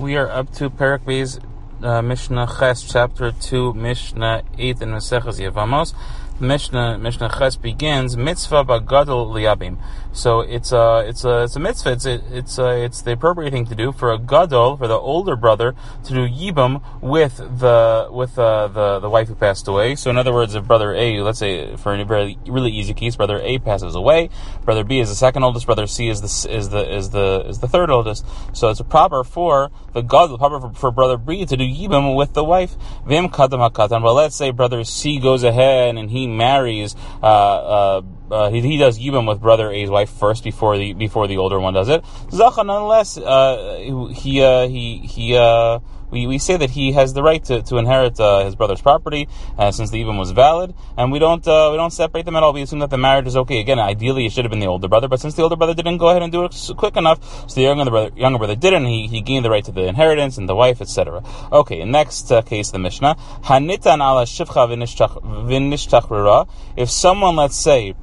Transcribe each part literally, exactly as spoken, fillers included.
We are up to Perek Beis, uh, Mishnah Ches, chapter two, Mishnah eight in Maseches Yevamos. Mishnah Mishnah Ches begins mitzvah bagadol liyabim. So it's a it's a it's a mitzvah. It's a, it's a, it's the appropriate thing to do for a gadol, for the older brother, to do yibum with the with uh, the the wife who passed away. So in other words, if brother A, let's say for a very really easy case, brother A passes away, brother B is the second oldest, brother C is the is the is the is the third oldest. So it's proper for the gadol, proper for, for brother B to do yibum with the wife. Vim kadam hakatan. But let's say brother C goes ahead and he marries, uh, uh, uh, he, he does yibum with brother A's wife first before the before the older one does it. Zacha, nonetheless, uh, he uh, he he uh, we we say that he has the right to to inherit uh, his brother's property uh, since the yibum was valid, and we don't uh, we don't separate them at all. We assume that the marriage is okay. Again, ideally it should have been the older brother, but since the older brother didn't go ahead and do it quick enough, so the younger brother younger brother didn't. He he gained the right to the inheritance and the wife, et cetera. Okay, next uh, case, the Mishnah Hanitan ala shivcha v'nishtachrura. If someone, let's say,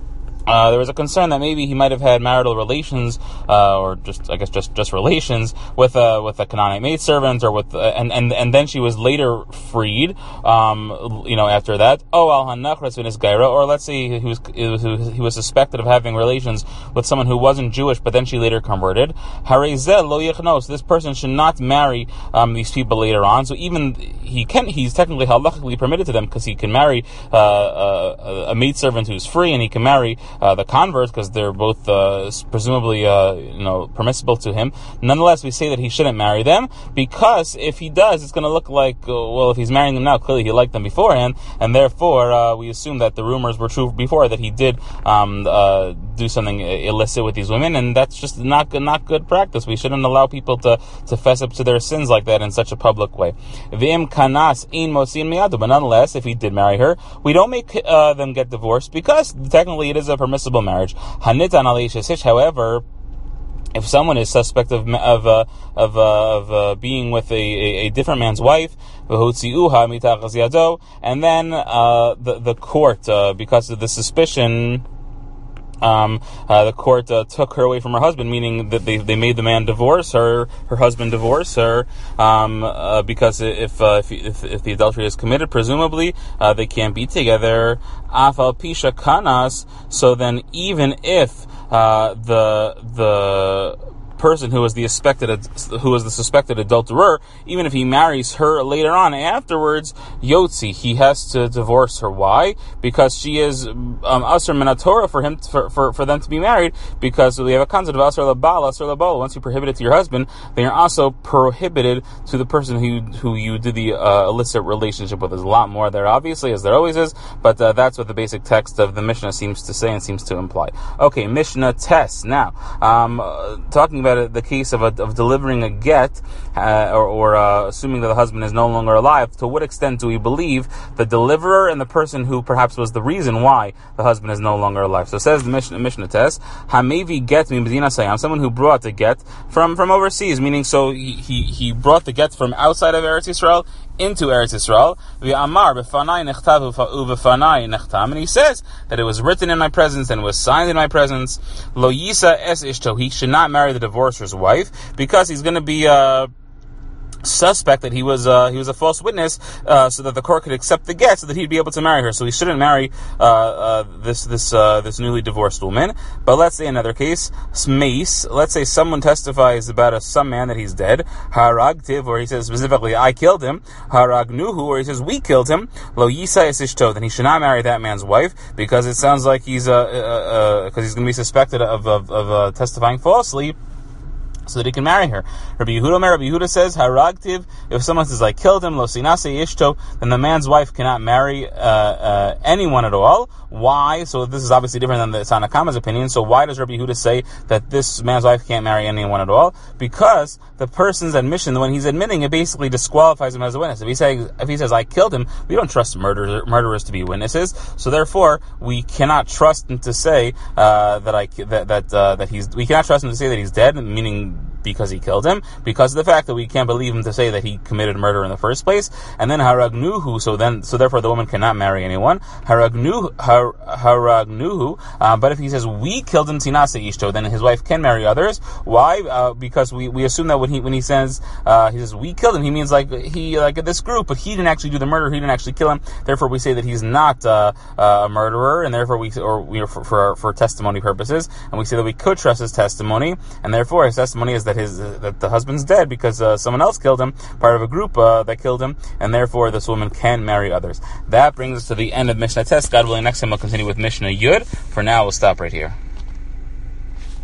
Uh, there was a concern that maybe he might have had marital relations, uh, or just, I guess, just, just relations with a with a Canaanite maidservant, or with, uh, and and and then she was later freed. Um, you know, after that, oh al hanachras v'nisgaira, or let's say he was he was suspected of having relations with someone who wasn't Jewish, but then she later converted. Harezeh lo yichnos. This person should not marry um, these people later on. So even he can, he's technically halachically permitted to them because he can marry uh, a, a maidservant who's free, and he can marry Uh, the converts, because they're both uh, presumably uh, you know permissible to him. Nonetheless, we say that he shouldn't marry them, because if he does, it's going to look like, uh, well, if he's marrying them now, clearly he liked them beforehand, and therefore uh, we assume that the rumors were true before, that he did um, uh, do something illicit with these women, and that's just not good, not good practice. We shouldn't allow people to, to fess up to their sins like that in such a public way. V'im kanas in mosin miyadu. But nonetheless, if he did marry her, we don't make uh, them get divorced, because technically it is a permissible marriage. Hanitan al-Ishish. However, if someone is suspect of of uh, of, uh, of uh, being with a, a, a different man's wife, and then uh, the the court, uh, because of the suspicion, Um, uh, the court uh, took her away from her husband, meaning that they, they made the man divorce her, her husband divorce her, um, uh, because if, uh, if, if, if the adultery is committed, presumably, uh, they can't be together. Afal pisha kanas. So then even if, uh, the, the, person who is the suspected who is the suspected adulterer, even if he marries her later on afterwards, yotzi, he has to divorce her. Why? Because she is um, asr min Torah for him for, for for them to be married, because we have a concept of asr labal, asr labal. Once you prohibit it to your husband, then you're also prohibited to the person who who you did the uh, illicit relationship with. There's a lot more there, obviously, as there always is, but uh, that's what the basic text of the Mishnah seems to say and seems to imply. Okay, Mishnah Tes. Now, um, uh, talking about the case of, a, of delivering a get, uh, or, or uh, assuming that the husband is no longer alive, to what extent do we believe the deliverer and the person who perhaps was the reason why the husband is no longer alive? So it says the Mishnah, Mishnah Tes, Hamevi get mi medina sayam, someone who brought the get from, from overseas, meaning so he, he, he brought the get from outside of Eretz Yisrael into Eretz Yisrael, and he says that it was written in my presence and was signed in my presence. Lo yisa es ishto, he should not marry the divorcer's wife, because he's going to be uh suspect that he was uh, he was a false witness, uh, so that the court could accept the get, so that he'd be able to marry her. So he shouldn't marry uh, uh, this this uh, this newly divorced woman. But let's say another case, smeis. Let's say someone testifies about a, some man that he's dead. Haragtiv, or he says specifically, I killed him. Haragnuhu, or he says we killed him. Lo yisa es ishto, then he should not marry that man's wife, because it sounds like he's uh because uh, uh, he's going to be suspected of of, of uh, testifying falsely, so that he can marry her. Rabbi Yehuda, Rabbi Yehuda says, Haragtiv, if someone says, I killed him, lo sinase ishto, then the man's wife cannot marry uh, uh, anyone at all. Why? So this is obviously different than the Tanna Kama's opinion. So why does Rabbi Yehuda say that this man's wife can't marry anyone at all? Because the person's admission, when he's admitting, it basically disqualifies him as a witness. If he says, if he says, I killed him, we don't trust murderers, murderers to be witnesses. So therefore, we cannot trust him to say uh, that I that that uh, that he's. We cannot trust him to say that he's dead, meaning because he killed him, because of the fact that we can't believe him to say that he committed murder in the first place. And then haragnuhu, so then, so therefore the woman cannot marry anyone. Haragnuhu, har, haragnuhu, uh, but if he says we killed him tinase ishto, then his wife can marry others. Why? Uh, because we, we assume that when he when he says uh, he says we killed him, he means like he like this group, but he didn't actually do the murder. He didn't actually kill him. Therefore, we say that he's not uh, uh, a murderer, and therefore we or we for, for for testimony purposes, and we say that we could trust his testimony, and therefore his testimony is that his uh, that the husband's dead because uh, someone else killed him, part of a group uh, that killed him, and therefore this woman can marry others. That brings us to the end of Mishnah Tes. God willing, next time we'll continue with Mishnah Yud. For now, we'll stop right here.